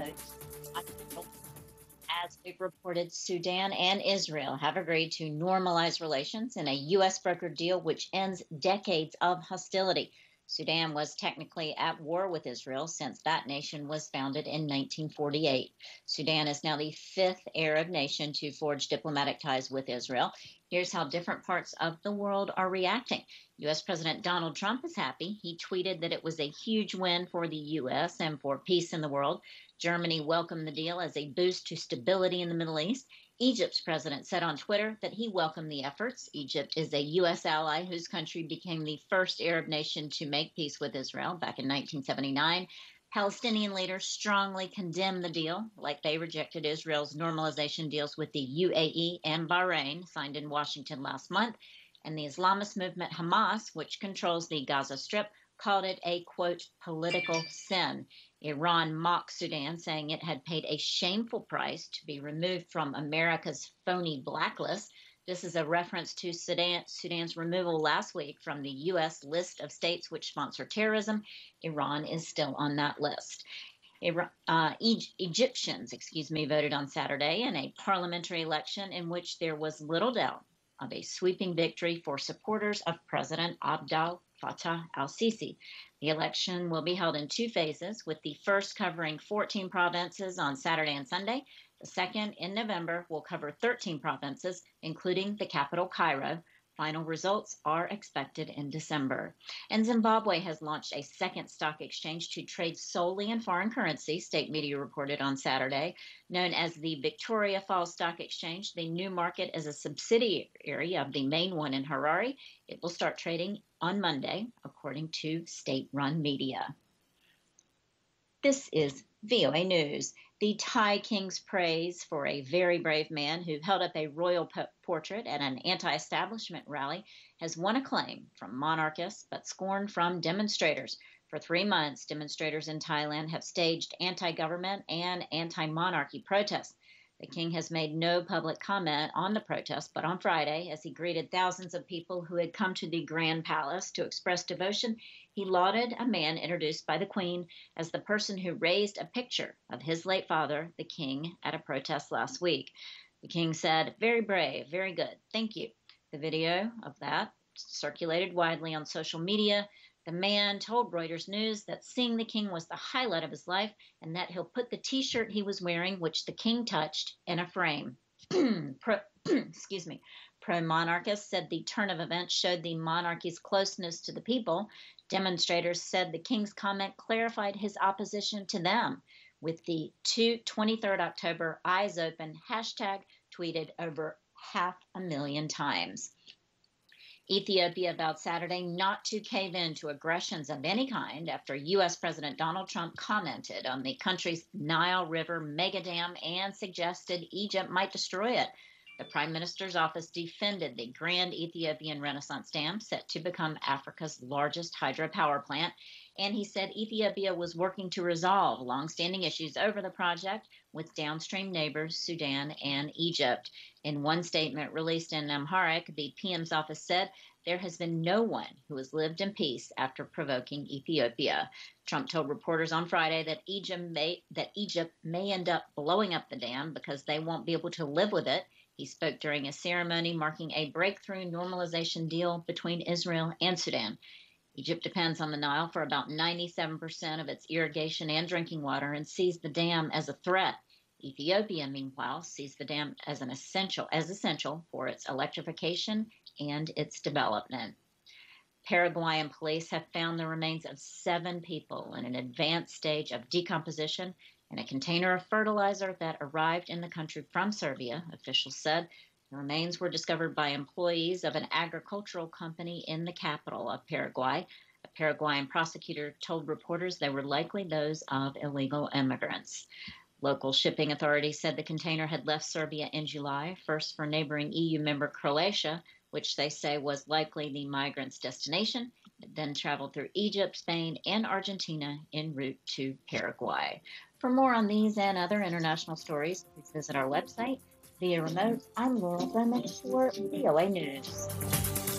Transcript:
remote. As we've reported, Sudan and Israel have agreed to normalize relations in a U.S. brokered deal which ends decades of hostility. Sudan was technically at war with Israel since that nation was founded in 1948. Sudan is now the fifth Arab nation to forge diplomatic ties with Israel. Here's how different parts of the world are reacting. U.S. President Donald Trump is happy. He tweeted that it was a huge win for the U.S. and for peace in the world. Germany welcomed the deal as a boost to stability in the Middle East. Egypt's president said on Twitter that he welcomed the efforts. Egypt is a U.S. ally whose country became the first Arab nation to make peace with Israel back in 1979. Palestinian leaders strongly condemned the deal, like they rejected Israel's normalization deals with the UAE and Bahrain, signed in Washington last month. And the Islamist movement Hamas, which controls the Gaza Strip, called it a, quote, political sin. Iran mocked Sudan, saying it had paid a shameful price to be removed from America's phony blacklist. This is a reference to Sudan's removal last week from the U.S. list of states which sponsor terrorism. Iran is still on that list. Egyptians, voted on Saturday in a parliamentary election in which there was little doubt of a sweeping victory for supporters of President Abdel Fattah al-Sisi. The election will be held in two phases, with the first covering 14 provinces on Saturday and Sunday. The second, in November, will cover 13 provinces, including the capital, Cairo. Final results are expected in December. And Zimbabwe has launched a second stock exchange to trade solely in foreign currency, state media reported on Saturday. Known as the Victoria Falls Stock Exchange, the new market is a subsidiary of the main one in Harare. It will start trading on Monday, according to state-run media. This is VOA News. The Thai king's praise for a very brave man who held up a royal portrait at an anti-establishment rally has won acclaim from monarchists but scorn from demonstrators. For 3 months, demonstrators in Thailand have staged anti-government and anti-monarchy protests. The king has made no public comment on the protest, but on Friday, as he greeted thousands of people who had come to the Grand Palace to express devotion, he lauded a man introduced by the Queen as the person who raised a picture of his late father, the king, at a protest last week. The king said, "Very brave, very good, thank you." The video of that circulated widely on social media. The man told Reuters News that seeing the king was the highlight of his life and that he'll put the T-shirt he was wearing, which the king touched, in a frame. Pro-monarchists said the turn of events showed the monarchy's closeness to the people. Demonstrators said the king's comment clarified his opposition to them, with the 23rd October Eyes Open hashtag tweeted over 500,000 times. Ethiopia vowed Saturday not to cave in to aggressions of any kind after U.S. President Donald Trump commented on the country's Nile River megadam and suggested Egypt might destroy it. The Prime Minister's office defended the Grand Ethiopian Renaissance Dam, set to become Africa's largest hydropower plant, and he said Ethiopia was working to resolve longstanding issues over the project with downstream neighbors Sudan and Egypt. In one statement released in Amharic, the PM's office said there has been no one who has lived in peace after provoking Ethiopia. Trump told reporters on Friday that Egypt may end up blowing up the dam because they won't be able to live with it. He spoke during a ceremony marking a breakthrough normalization deal between Israel and Sudan. Egypt depends on the Nile for about 97% of its irrigation and drinking water and sees the dam as a threat. Ethiopia, meanwhile, sees the dam as essential for its electrification and its development. Paraguayan police have found the remains of 7 people in an advanced stage of decomposition in a container of fertilizer that arrived in the country from Serbia, officials said. The remains were discovered by employees of an agricultural company in the capital of Paraguay. A Paraguayan prosecutor told reporters they were likely those of illegal immigrants. Local shipping authorities said the container had left Serbia in July, first for neighboring EU member Croatia, which they say was likely the migrants' destination. It then traveled through Egypt, Spain, and Argentina en route to Paraguay. For more on these and other international stories, please visit our website. Via remote, I'm Laura Bowman for VOA News.